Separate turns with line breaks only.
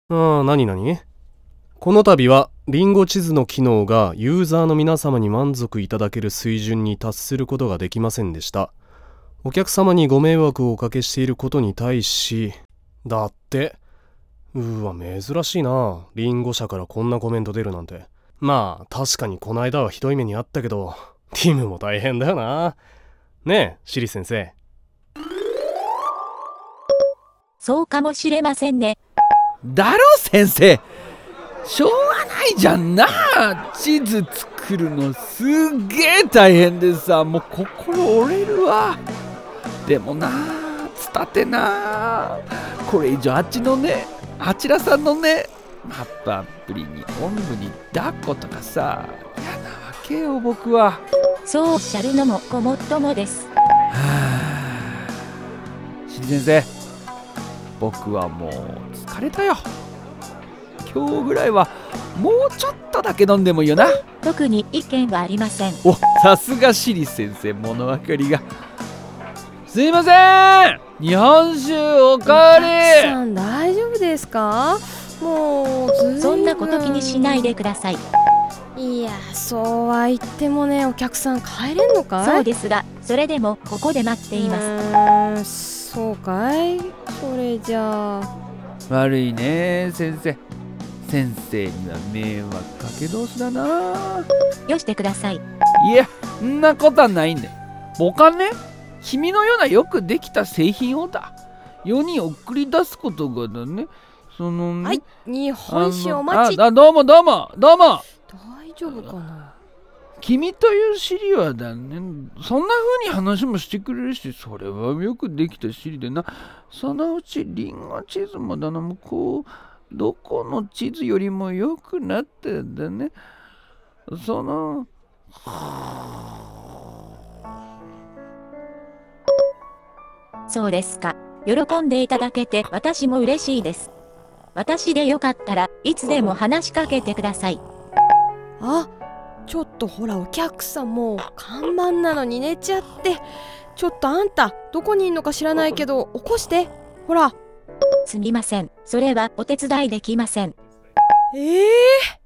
何この度はリンゴ地図の機能がユーザーの皆様に満足いただける水準に達することができませんでした。お客様にご迷惑をおかけしていることに対し、だって、珍しいな。リンゴ社からこんなコメント出るなんて。まあ確かにこの間はひどい目にあったけど、ティムも大変だよな。ねえ、シリ先生。
そうかもしれませんね。
だろ先生、しょうがないじゃんな。地図作るのすっげえ大変でさ、もう心折れるわ。でもな、つたてな、これ以上あちらさんのね、マップアプリにおんぶに抱っことかさ、嫌なわけよ僕は。
そうおっしゃるのもごもっともです。
しり先生、僕はもう疲れたよ。今日ぐらいはもうちょっとだけ飲んでもいいよな。
特に意見はありません。
お、さすがシリ先生、物分かりが。すいません、日本酒おかわり。
お客さん大丈夫ですか？もうずいぶん。
そんなこと気にしないでください。
いや、そうは言ってもね、お客さん帰れんのかい？
そうですが、それでもここで待っています。
そうかい？それじゃあ。
悪いね先生、先生には迷惑かけ同士だな。
よしてください。
いや、そんなことはないんだよ。僕はね、君のようなよくできた製品を世に送り出すことがだね、そのね、
はい、日本酒お待ち。
どうも。
大丈夫かな。
君というシリはだね、そんな風に話もしてくれるし、それはよくできたシリでな。そのうちリンゴ地図もだな、もうこうどこの地図よりも良くなってんだね。その
そうですか。喜んでいただけて私も嬉しいです。私でよかったらいつでも話しかけてください。
あ、ちょっとほら、お客さんもう看板なのに寝ちゃって。ちょっとあんたどこにいんのか知らないけど起こして。ほら。
すみません。それはお手伝いできません。
ええー